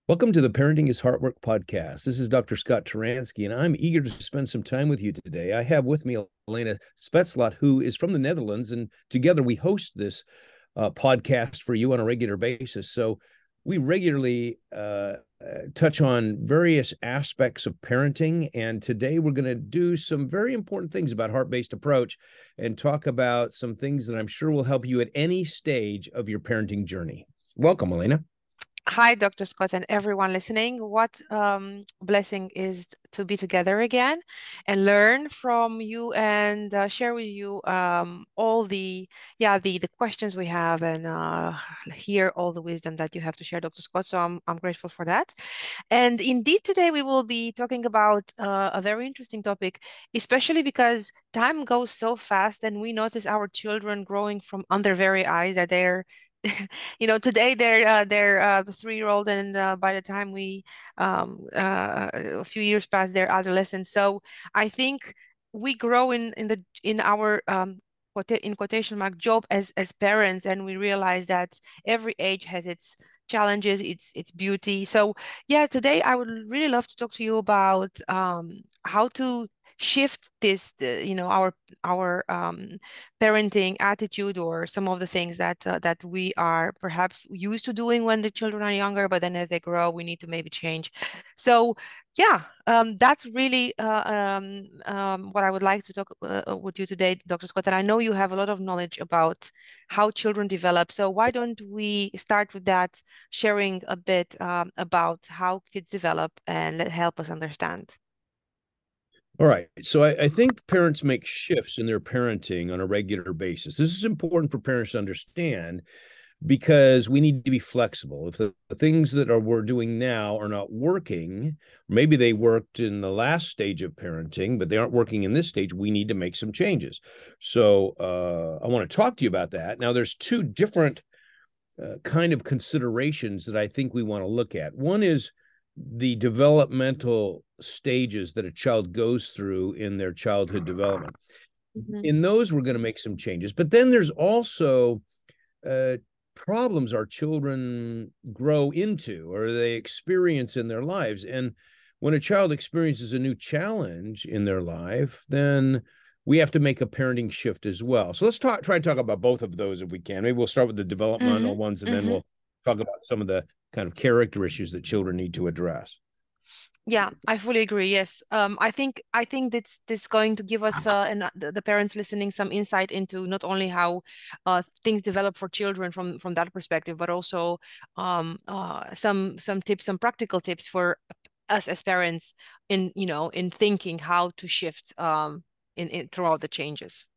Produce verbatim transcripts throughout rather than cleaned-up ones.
Welcome to the Parenting is Hard Work podcast. This is Doctor Scott Turansky, and I'm eager to spend some time with you today. I have with me Elena Spetslot, who is from the Netherlands, and together we host this uh, podcast for you on a regular basis. So we regularly uh, touch on various aspects of parenting, and today we're going to do some very important things about heart-based approach and talk about some things that I'm sure will help you at any stage of your parenting journey. Welcome, Elena. Hi, Doctor Scott, and everyone listening. What um, blessing is to be together again and learn from you and uh, share with you um, all the yeah the the questions we have and uh, hear all the wisdom that you have to share, Doctor Scott. So I'm I'm grateful for that. And indeed, today we will be talking about uh, a very interesting topic, especially because time goes so fast, and we notice our children growing from under very eyes that they're you know, today they're uh, they're uh, three-year-old, and uh, by the time we um, uh, a few years past their adolescence. So I think we grow in in the in our um, quota- in quotation mark job as as parents, and we realize that every age has its challenges, its its beauty. So yeah, today I would really love to talk to you about um, how to shift this, uh, you know, our our um, parenting attitude, or some of the things that uh, that we are perhaps used to doing when the children are younger, but then as they grow, we need to maybe change. So yeah, um, that's really uh, um, um, what I would like to talk uh, with you today, Doctor Scott. And I know you have a lot of knowledge about how children develop. So why don't we start with that, sharing a bit um, about how kids develop and let help us understand. All right. So I, I think parents make shifts in their parenting on a regular basis. This is important for parents to understand because we need to be flexible. If the, the things that are we're doing now are not working, maybe they worked in the last stage of parenting, but they aren't working in this stage, we need to make some changes. So uh, I want to talk to you about that. Now, there's two different uh, kind of considerations that I think we want to look at. One is the developmental stages that a child goes through in their childhood development. Mhm. In those, we're going to make some changes. But then there's also uh, problems our children grow into or they experience in their lives. And when a child experiences a new challenge in their life, then we have to make a parenting shift as well. So let's talk, try to talk about both of those if we can. Maybe we'll start with the developmental Mhm. ones, and then Mhm. we'll talk about some of the kind of character issues that children need to address. Yeah, I fully agree. Yes. Um, I think I think that's this going to give us uh, and uh, the, the parents listening some insight into not only how uh, things develop for children from from that perspective, but also um, uh, some some tips, some practical tips for us as parents in you know in thinking how to shift um, in, in throughout the changes.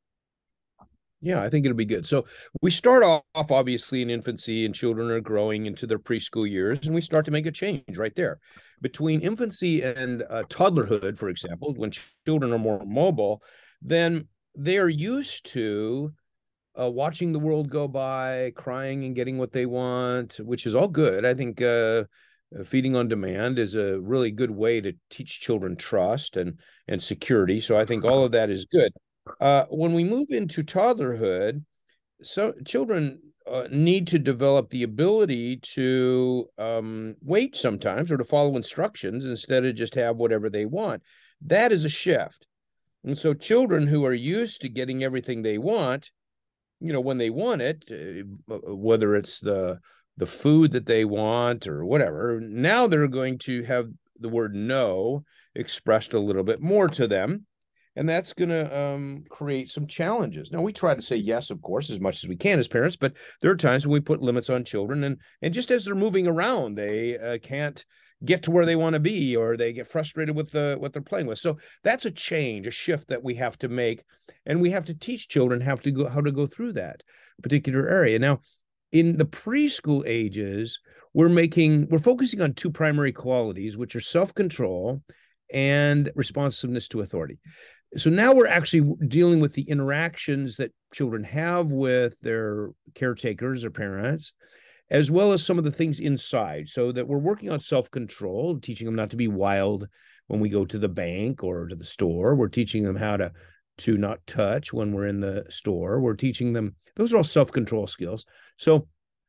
Yeah, I think it'll be good. So we start off obviously in infancy, and children are growing into their preschool years, and we start to make a change right there. Between infancy and uh, toddlerhood, for example, when ch- children are more mobile, then they are used to uh, watching the world go by, crying and getting what they want, which is all good. I think uh, feeding on demand is a really good way to teach children trust and and security. So I think all of that is good. Uh, when we move into toddlerhood, so children uh, need to develop the ability to um, wait sometimes or to follow instructions instead of just have whatever they want. That is a shift. And so children who are used to getting everything they want, you know, when they want it, uh, whether it's the the food that they want or whatever, now they're going to have the word no expressed a little bit more to them, and that's going to um, create some challenges. Now we try to say yes, of course, as much as we can as parents, but there are times when we put limits on children, and and just as they're moving around, they uh, can't get to where they want to be, or they get frustrated with the what they're playing with. So that's a change, a shift that we have to make, and we have to teach children how to go how to go through that particular area. Now, in the preschool ages, we're making we're focusing on two primary qualities, which are self-control and responsiveness to authority. So now we're actually dealing with the interactions that children have with their caretakers or parents, as well as some of the things inside, so that we're working on self-control, teaching them not to be wild when we go to the bank or to the store. We're teaching them how to to not touch when we're in the store. We're teaching them, those are all self-control skills. So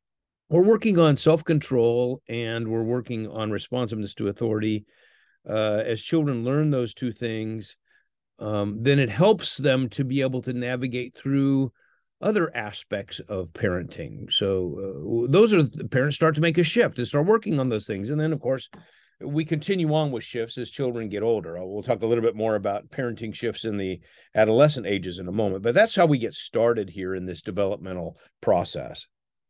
we're working on self-control and we're working on responsiveness to authority. Uh, as children learn those two things, um, then it helps them to be able to navigate through other aspects of parenting. So uh, those are the parents start to make a shift and start working on those things. And then, of course, we continue on with shifts as children get older. We'll talk a little bit more about parenting shifts in the adolescent ages in a moment, but that's how we get started here in this developmental process.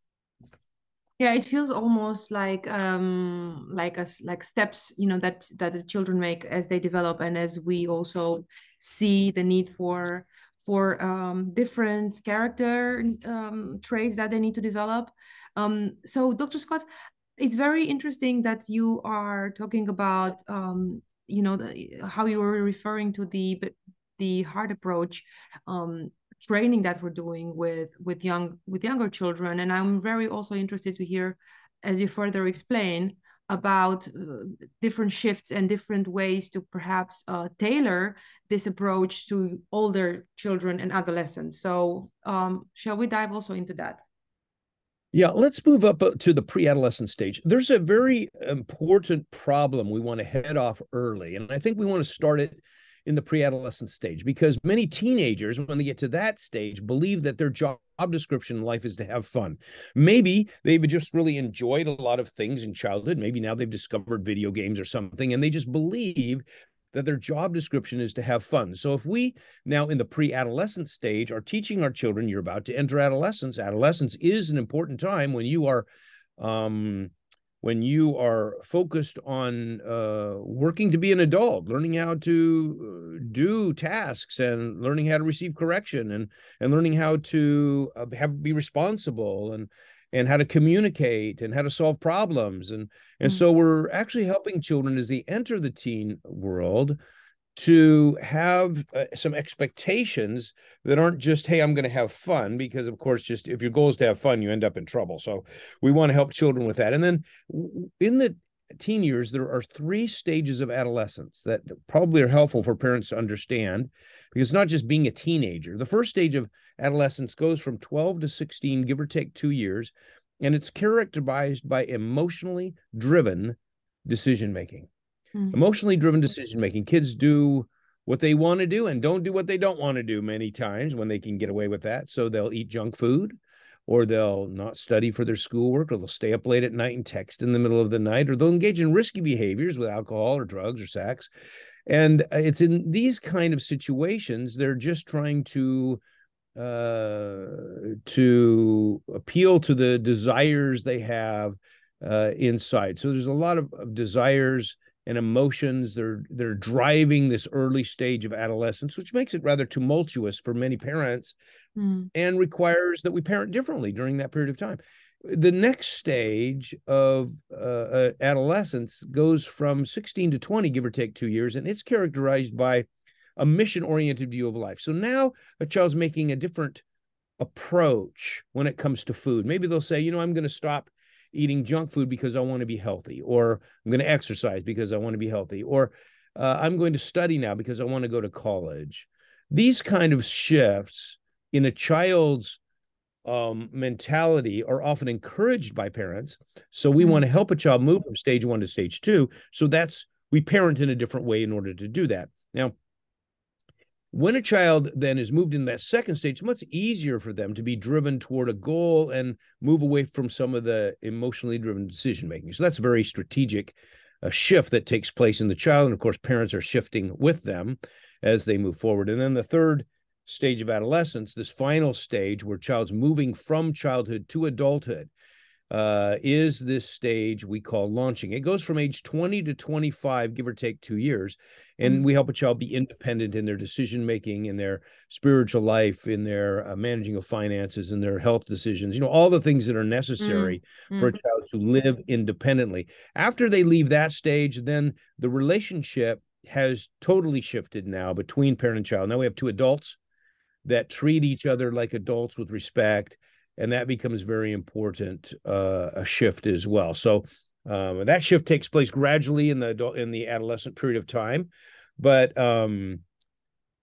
Yeah, it feels almost like um like us like steps, you know, that that the children make as they develop, and as we also see the need for for um different character um traits that they need to develop. Um so Doctor Scott, it's very interesting that you are talking about um you know the, how you were referring to the the hard approach um training that we're doing with with young with younger children. And I'm very also interested to hear, as you further explain, about uh, different shifts and different ways to perhaps uh, tailor this approach to older children and adolescents. So um, shall we dive also into that? Yeah, let's move up uh, to the pre-adolescent stage. There's a very important problem we want to head off early, and I think we want to start it in the pre-adolescent stage, because many teenagers, when they get to that stage, believe that their job description in life is to have fun. Maybe they've just really enjoyed a lot of things in childhood. Maybe now they've discovered video games or something, and they just believe that their job description is to have fun. So if we now in the pre-adolescent stage are teaching our children, you're about to enter adolescence. Adolescence is an important time when you are um, when you are focused on uh, working to be an adult, learning how to do tasks and learning how to receive correction, and and learning how to uh, have be responsible, and and how to communicate and how to solve problems. And and mm-hmm. so we're actually helping children as they enter the teen world to have uh, some expectations that aren't just, hey, I'm going to have fun, because of course, just if your goal is to have fun, you end up in trouble. So we want to help children with that. And then in the teen years, there are three stages of adolescence that probably are helpful for parents to understand, because it's not just being a teenager. The first stage of adolescence goes from twelve to sixteen, give or take two years, and it's characterized by emotionally driven decision-making. Mm-hmm. Emotionally driven decision-making. Kids do what they want to do and don't do what they don't want to do many times when they can get away with that. So they'll eat junk food, or they'll not study for their schoolwork, or they'll stay up late at night and text in the middle of the night, or they'll engage in risky behaviors with alcohol or drugs or sex. And it's in these kind of situations, they're just trying to uh, to appeal to the desires they have uh, inside. So there's a lot of, of desires and emotions. They're they're driving this early stage of adolescence, which makes it rather tumultuous for many parents mm. and requires that we parent differently during that period of time. The next stage of uh, adolescence goes from sixteen to twenty, give or take two years, and it's characterized by a mission-oriented view of life. So now a child's making a different approach when it comes to food. Maybe they'll say, you know, I'm going to stop eating junk food because I want to be healthy, or I'm going to exercise because I want to be healthy, or uh, I'm going to study now because I want to go to college. These kind of shifts in a child's um, mentality are often encouraged by parents. So we mm-hmm. want to help a child move from stage one to stage two. So that's, we parent in a different way in order to do that. Now, when a child then is moved in that second stage, it's much easier for them to be driven toward a goal and move away from some of the emotionally driven decision-making. So that's a very strategic uh, shift that takes place in the child. And of course, parents are shifting with them as they move forward. And then the third stage of adolescence, this final stage where child's moving from childhood to adulthood, uh, is this stage we call launching. It goes from age twenty to twenty-five, give or take two years. And mm-hmm. we help a child be independent in their decision-making, in their spiritual life, in their uh, managing of finances, in their health decisions, you know, all the things that are necessary mm-hmm. for a child to live independently. After they leave that stage, then the relationship has totally shifted now between parent and child. Now we have two adults that treat each other like adults with respect, and that becomes very important, uh, a shift as well. So um, that shift takes place gradually in the adult, in the adolescent period of time. But um,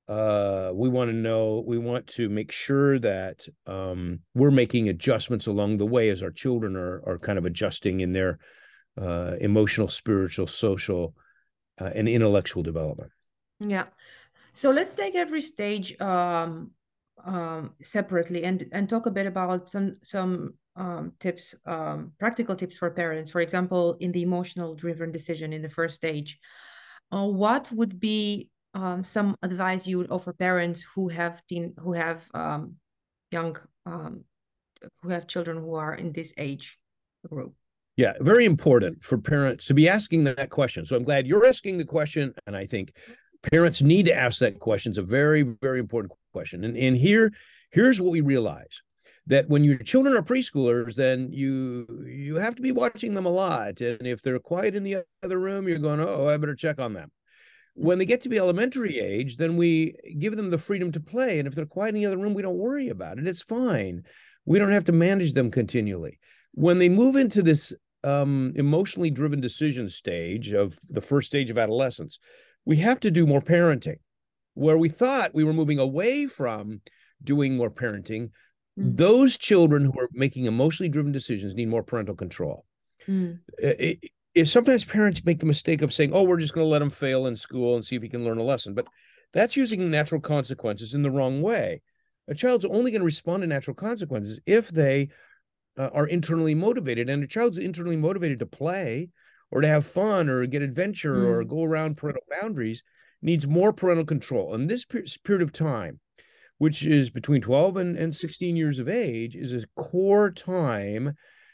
Uh, we want to know, we want to make sure that um, we're making adjustments along the way as our children are, are kind of adjusting in their uh, emotional, spiritual, social, uh, and intellectual development. Yeah. So let's take every stage um, um, separately and and talk a bit about some some um, tips, um, practical tips for parents. For example, in the emotional driven decision in the first stage, uh, what would be um, some advice you would offer parents who have teen, who have um, young um, who have children who are in this age group? Yeah, very important for parents to be asking that question. So I'm glad you're asking the question, and I think parents need to ask that question. It's a very, very important question. And, and here, here's what we realize. That when your children are preschoolers, then you you have to be watching them a lot. And if they're quiet in the other room, you're going, oh, I better check on them. When they get to be elementary age, then we give them the freedom to play. And if they're quiet in the other room, we don't worry about it. It's fine. We don't have to manage them continually. When they move into this um, emotionally driven decision stage of the first stage of adolescence, we have to do more parenting. Where we thought we were moving away from doing more parenting, mm. those children who are making emotionally driven decisions need more parental control. Mm. It, it, sometimes parents make the mistake of saying, oh, we're just going to let him fail in school and see if he can learn a lesson. But that's using natural consequences in the wrong way. A child's only going to respond to natural consequences if they uh, are internally motivated. And a child's internally motivated to play or to have fun or get adventure mm. or go around parental boundaries needs more parental control. And this period of time, which is between twelve and, and sixteen years of age, is a core time.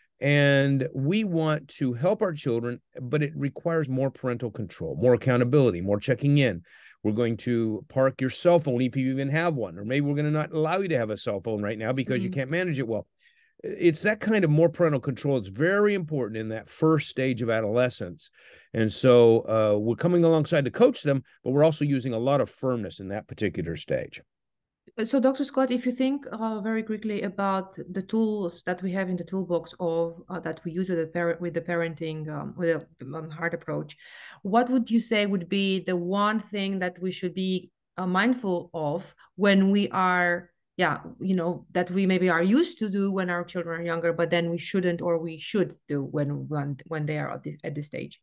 And we want to help our children, but it requires more parental control, more accountability, more checking in. We're going to park your cell phone if you even have one, or maybe we're going to not allow you to have a cell phone right now because mm-hmm. you can't manage it well. It's that kind of more parental control. It's very important in that first stage of adolescence. And so uh, we're coming alongside to coach them, but we're also using a lot of firmness in that particular stage. So, Doctor Scott, if you think uh, very quickly about the tools that we have in the toolbox of uh, that we use with the parent with the parenting um, with a um, hard approach, what would you say would be the one thing that we should be uh, mindful of when we are, yeah, you know, that we maybe are used to do when our children are younger, but then we shouldn't or we should do when when when they are at this, at this stage?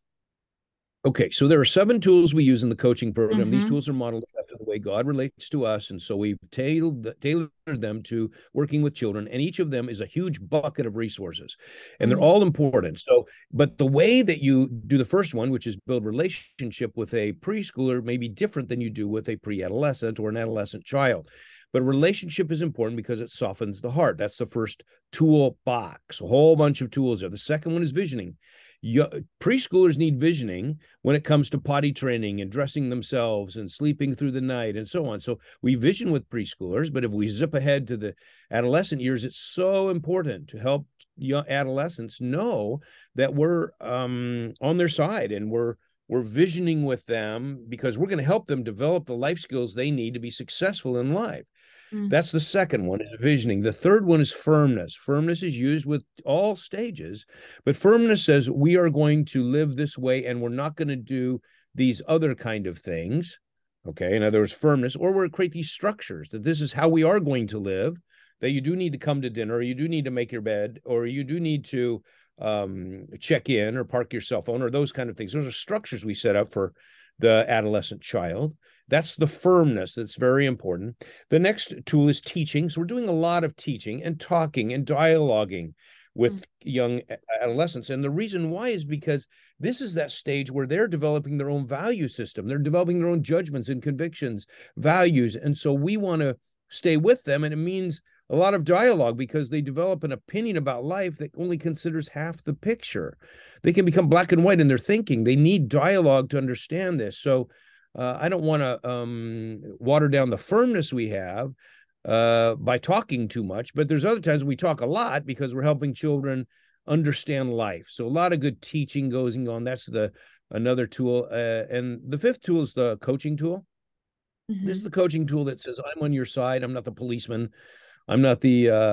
Okay, so there are seven tools we use in the coaching program. Mm-hmm. These tools are modeled after the way God relates to us. And so we've tailored, tailored them to working with children. And each of them is a huge bucket of resources. And mm-hmm. they're all important. So, but the way that you do the first one, which is build relationship with a preschooler, may be different than you do with a pre-adolescent or an adolescent child. But relationship is important because it softens the heart. That's the first toolbox, a whole bunch of tools there. The second one is visioning. You, preschoolers need visioning when it comes to potty training and dressing themselves and sleeping through the night and so on. So we vision with preschoolers, but if we zip ahead to the adolescent years, it's so important to help young adolescents know that we're um, on their side and we're we're visioning with them because we're going to help them develop the life skills they need to be successful in life. That's the second one, is visioning. The third one is firmness. Firmness is used with all stages, but firmness says we are going to live this way and we're not going to do these other kind of things. Okay, in other words, firmness, or we're going to create these structures that this is how we are going to live, that you do need to come to dinner, or you do need to make your bed, or you do need to um, check in or park your cell phone, or those kind of things. Those are structures we set up for the adolescent child. That's the firmness that's very important. The next tool is teaching. So we're doing a lot of teaching and talking and dialoguing with mm-hmm. young adolescents. And the reason why is because this is that stage where they're developing their own value system. They're developing their own judgments and convictions, values. And so we want to stay with them. And it means a lot of dialogue because they develop an opinion about life that only considers half the picture. They can become black and white in their thinking. They need dialogue to understand this. So uh, I don't want to um, water down the firmness we have uh, by talking too much, but there's other times we talk a lot because we're helping children understand life. So a lot of good teaching goes on. That's the another tool. Uh, and the fifth tool is the coaching tool. Mm-hmm. This is the coaching tool that says, I'm on your side. I'm not the policeman. I'm not the uh,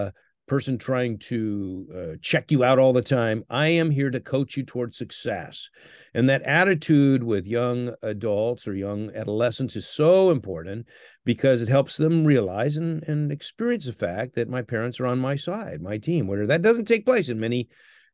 person trying to uh, check you out all the time. I am here to coach you towards success. And that attitude with young adults or young adolescents is so important because it helps them realize and, and experience the fact that my parents are on my side, my team, where that doesn't take place in many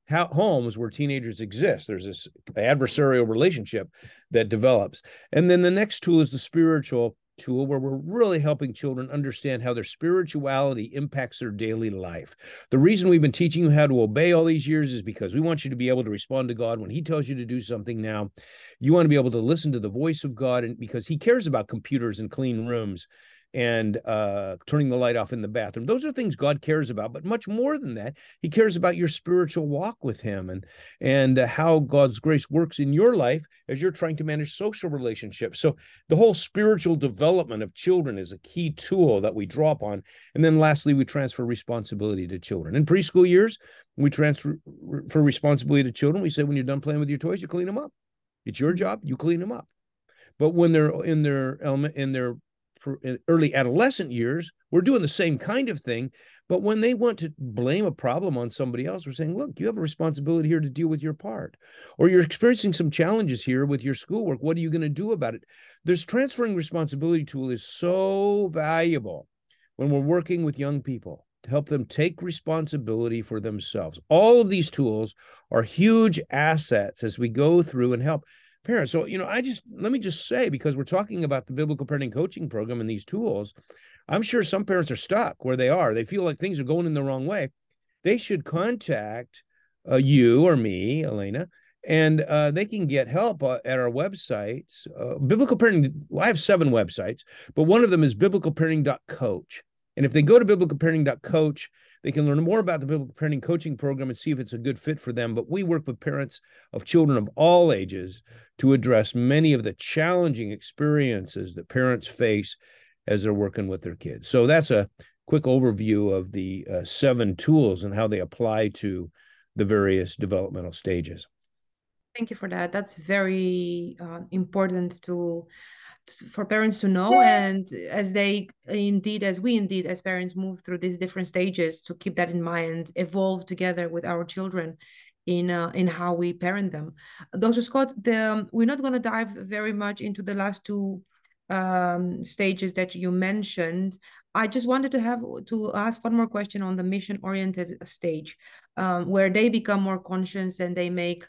homes where teenagers exist. There's this adversarial relationship that develops. And then the next tool is the spiritual tool, where we're really helping children understand how their spirituality impacts their daily life. The reason we've been teaching you how to obey all these years is because we want you to be able to respond to God when he tells you to do something. Now, you want to be able to listen to the voice of God, and because he cares about computers and clean rooms and uh, turning the light off in the bathroom. Those are things God cares about, but much more than that, he cares about your spiritual walk with him and, and uh, how God's grace works in your life as you're trying to manage social relationships. So the whole spiritual development of children is a key tool that we draw upon. And then lastly, we transfer responsibility to children. In preschool years, we transfer for responsibility to children. We say, when you're done playing with your toys, you clean them up. It's your job, you clean them up. But when they're in their element, in their in early adolescent years, we're doing the same kind of thing. But when they want to blame a problem on somebody else, we're saying, look, you have a responsibility here to deal with your part. Or you're experiencing some challenges here with your schoolwork. What are you going to do about it? This transferring responsibility tool is so valuable when we're working with young people to help them take responsibility for themselves. All of these tools are huge assets as we go through and help parents. So, you know, I just, let me just say, because we're talking about the Biblical Parenting Coaching Program and these tools, I'm sure some parents are stuck where they are. They feel like things are going in the wrong way. They should contact uh, you or me, Elena, and uh, they can get help uh, at our websites. Uh, Biblical Parenting, well, I have seven websites, but one of them is biblical parenting dot coach. And if they go to biblical parenting dot coach, they can learn more about the Biblical Parenting Coaching Program and see if it's a good fit for them. But we work with parents of children of all ages to address many of the challenging experiences that parents face as they're working with their kids. So that's a quick overview of the uh, seven tools and how they apply to the various developmental stages. Thank you for that. That's very uh, important to for parents to know, and as they indeed, as we indeed as parents move through these different stages, to keep that in mind, evolve together with our children in uh, in how we parent them. Doctor Scott, the, um, we're not going to dive very much into the last two um, stages that you mentioned. I just wanted to have to ask one more question on the mission-oriented stage, um, where they become more conscious and they make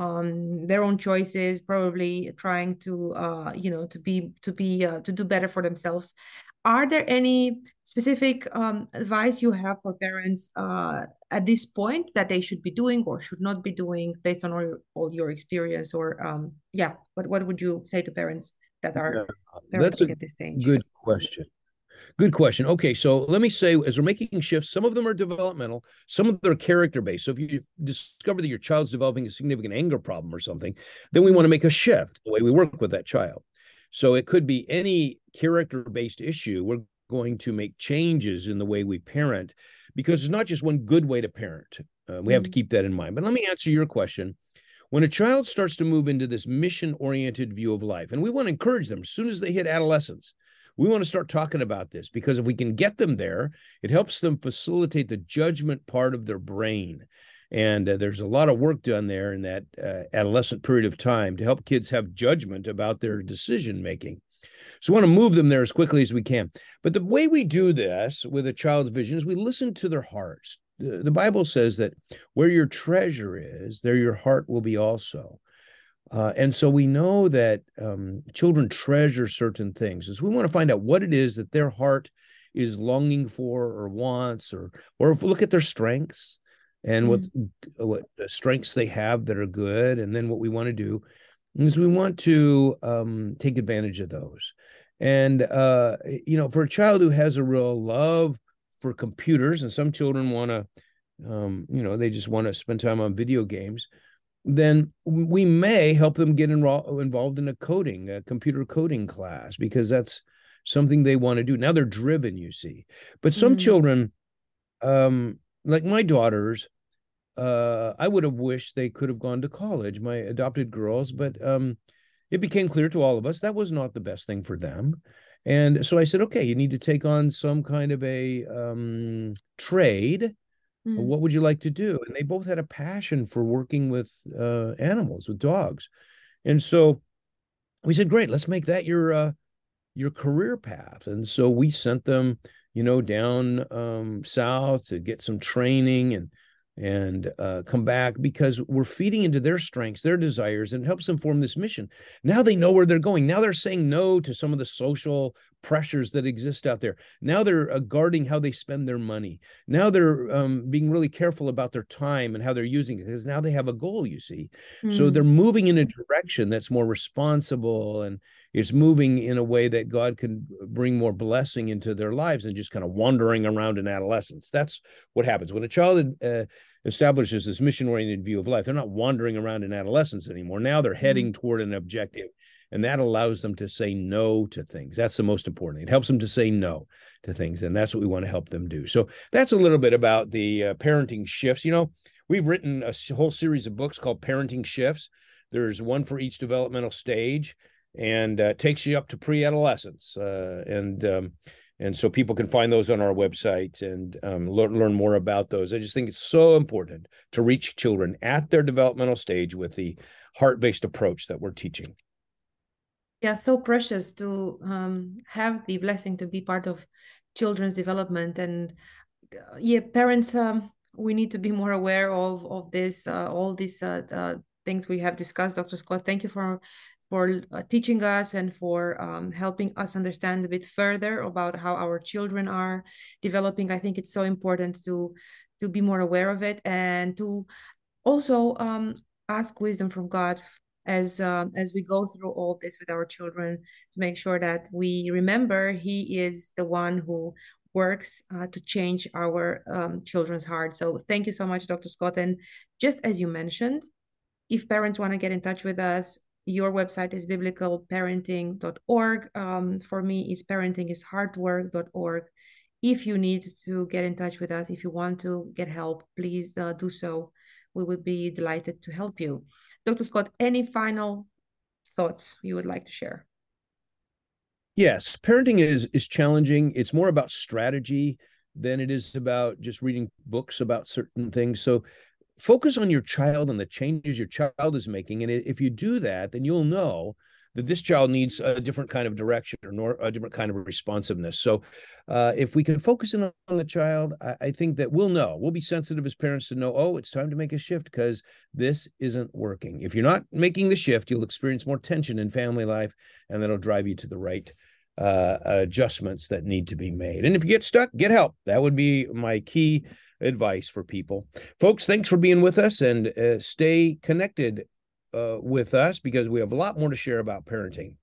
um their own choices, probably trying to uh you know to be to be uh, to do better for themselves. Are there any specific um advice you have for parents uh at this point that they should be doing or should not be doing based on all your, all your experience? Or um yeah what what would you say to parents that are yeah, that's a at this stage? Good question. Good question. Okay, so let me say, as we're making shifts, some of them are developmental, some of them are character-based. So if you discover that your child's developing a significant anger problem or something, then we want to make a shift the way we work with that child. So it could be any character-based issue. We're going to make changes in the way we parent, because there's not just one good way to parent. Uh, we mm-hmm. have to keep that in mind. But let me answer your question. When a child starts to move into this mission-oriented view of life, and we want to encourage them as soon as they hit adolescence, we want to start talking about this, because if we can get them there, it helps them facilitate the judgment part of their brain. And uh, there's a lot of work done there in that uh, adolescent period of time to help kids have judgment about their decision-making. So we want to move them there as quickly as we can. But the way we do this with a child's vision is we listen to their hearts. The, the Bible says that where your treasure is, there your heart will be also. Uh, and so we know that um, children treasure certain things. So we want to find out what it is that their heart is longing for or wants, or or if we look at their strengths and mm-hmm. what what the strengths they have that are good. And then what we want to do is we want to um, take advantage of those. And, uh, you know, for a child who has a real love for computers, and some children want to, um, you know, they just want to spend time on video games, then we may help them get enro- involved in a coding, a computer coding class, because that's something they want to do. Now they're driven, you see. But some mm. children, um, like my daughters, uh, I would have wished they could have gone to college, my adopted girls, but um, it became clear to all of us that was not the best thing for them. And so I said, okay, you need to take on some kind of a um, trade Mm. What would you like to do? And they both had a passion for working with uh, animals, with dogs. And so we said, great, let's make that your uh, your career path. And so we sent them, you know, down um, south to get some training and and uh, come back, because we're feeding into their strengths, their desires, and it helps them form this mission. Now they know where they're going. Now they're saying no to some of the social pressures that exist out there. Now they're uh, guarding how they spend their money. Now they're um, being really careful about their time and how they're using it, because now they have a goal, you see. Mm. So they're moving in a direction that's more responsible, and it's moving in a way that God can bring more blessing into their lives than just kind of wandering around in adolescence. That's what happens when a child uh, establishes this mission-oriented view of life. They're not wandering around in adolescence anymore. Now they're heading mm-hmm. toward an objective, and that allows them to say no to things. That's the most important thing. It helps them to say no to things, and that's what we want to help them do. So that's a little bit about the uh, parenting shifts. You know, we've written a whole series of books called Parenting Shifts. There's one for each developmental stage, and uh, takes you up to pre-adolescence. Uh, and um, and so people can find those on our website and um, learn, learn more about those. I just think it's so important to reach children at their developmental stage with the heart-based approach that we're teaching. Yeah, so precious to um, have the blessing to be part of children's development. And uh, yeah, parents, um, we need to be more aware of, of this, uh, all these uh, uh, things we have discussed. Doctor Scott, thank you for for uh, teaching us and for um, helping us understand a bit further about how our children are developing. I think it's so important to to be more aware of it, and to also um, ask wisdom from God as uh, as we go through all this with our children, to make sure that we remember He is the one who works uh, to change our um, children's hearts. So thank you so much, Doctor Scott. And just as you mentioned, if parents want to get in touch with us, your website is biblical parenting dot org. Um, for me, it's parenting is hard work dot org. If you need to get in touch with us, if you want to get help, please uh, do so. We would be delighted to help you. Doctor Scott, any final thoughts you would like to share? Yes, parenting is is challenging. It's more about strategy than it is about just reading books about certain things. So focus on your child and the changes your child is making. And if you do that, then you'll know that this child needs a different kind of direction or a different kind of responsiveness. So uh, if we can focus in on the child, I, I think that we'll know. We'll be sensitive as parents to know, oh, it's time to make a shift because this isn't working. If you're not making the shift, you'll experience more tension in family life, and that'll drive you to the right uh, adjustments that need to be made. And if you get stuck, get help. That would be my key advice for people. Folks, thanks for being with us, and uh, stay connected uh, with us, because we have a lot more to share about parenting.